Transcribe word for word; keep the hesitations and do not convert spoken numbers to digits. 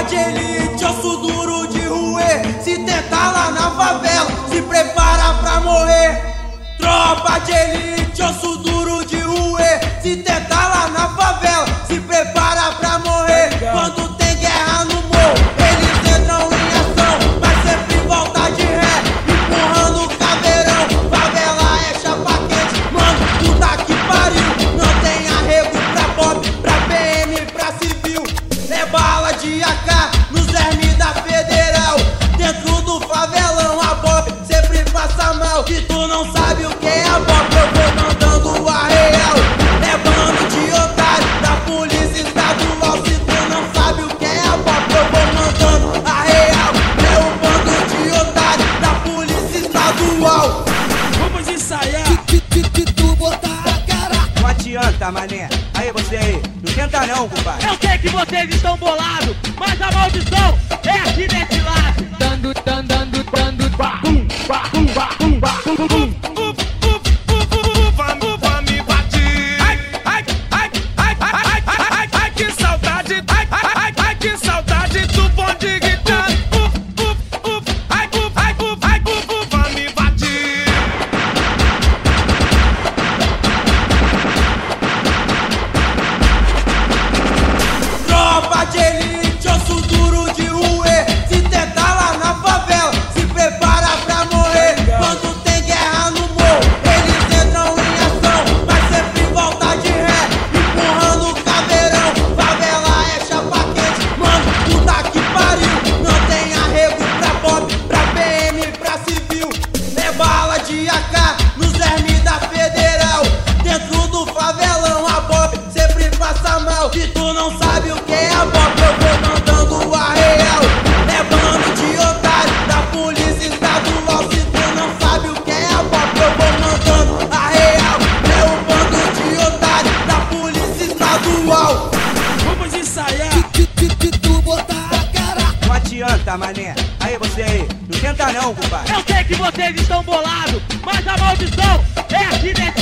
de elite, osso duro de roer. Se tentar lá na favela, se prepara pra morrer. Tropa de elite, osso duro de roer. Se tentar lá na favela, se prepara pra morrer. Quando tem guerra no morro, eles entram em ação, mas sempre volta de ré, empurrando o caveirão. Favela é chapa quente, mano, puta que pariu. Não tem arrego pra pop, pra P M, pra civil. É bala de A K nos hermes da Federal. Dentro do favelão a Bob sempre passa mal. Se tu não sabe o que é a Bob, eu vou mandando a real. É bando de otário da polícia estadual. Se tu não sabe o que é a Bob, eu vou mandando a real. É o bando de otário da polícia estadual. Vamos ensaiar. Tu botar a cara. Não adianta, mané. Aí você aí, não tenta não, compadre. Eu sei que vocês estão bolados, mas a maldição é aqui desse lado. Dando, dando, dando, dando, bum, bum, bum, bum, bum. Vai me bater. Ai, ai, ai, ai, ai, ai, ai, que saudade. Ai, ai, ai, que saudade do bonde gritando. Ai, ai, ai, vai me bater. Tropa de elite, osso duro de roer. Se tentar lá na favela, se prepara pra morrer. Quando tem guerra no morro, eles entram em ação, mas sempre volta de ré, empurrando o caveirão. Favela é chapa quente, mano, puta que pariu. Não tem arrego pra pop, pra P M, pra civil. É bala de A K nos hermes da Federal. Dentro do favelão a Bob sempre passa mal. Se tu não sabe o que é a Bob, eu vou mandando a real. É bando de otário da polícia estadual. Se tu não sabe o que é a Bob, eu vou mandando a real. É o bando de otário da polícia estadual. Vamos ensaiar. Tu botar a cara. Não adianta, mané. Aí você aí, não tenta não, compadre. Eu sei que vocês estão bolados, mas a maldição é aqui desse